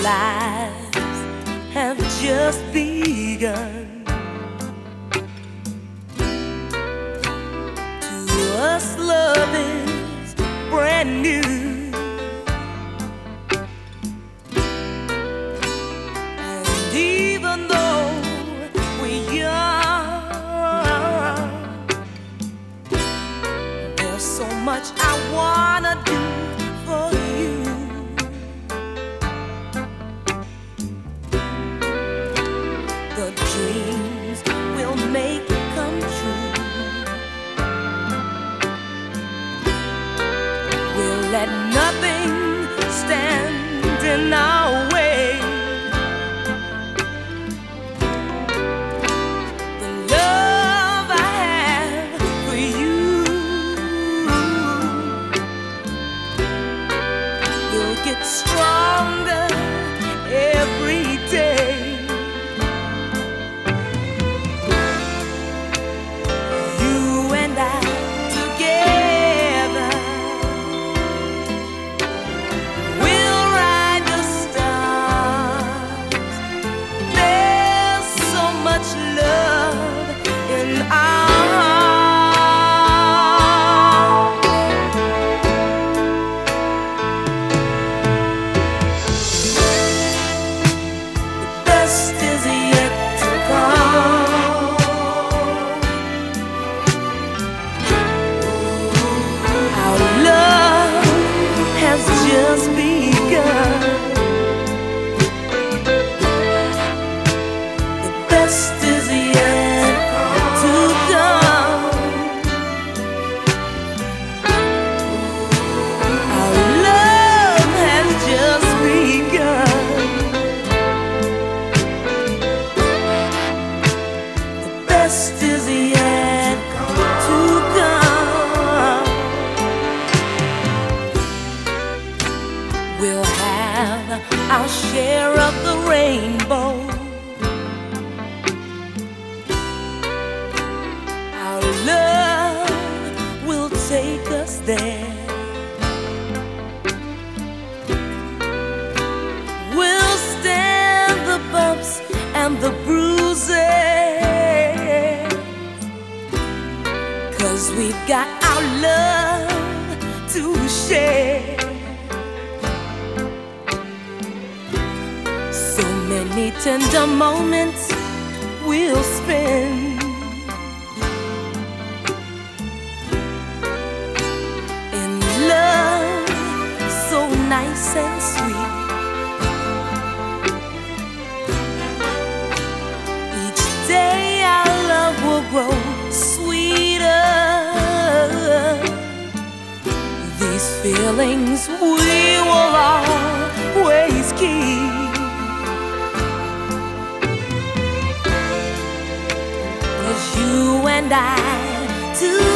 lives have just begun. To us, love is brand new. And even though we're young, there's so much I wanna do for you. The dreams we'll make come true. We'll let nothing stand in our way. The love I have for you will get stronger every day. You and I together, we'll ride the stars. There's so much love in our hearts. The best is yet to come. Our love has just begun. The best is yet to come. Our love has just begun. The best is yet to come. We'll have our share of the rainbow. Our love will take us there. We'll stand the bumps and the bruises, 'cause we've got our love to share. So many tender moments we'll spend in love so nice and sweet. Each day our love will grow sweeter. These feelings we will always keep. 'Cause you and I together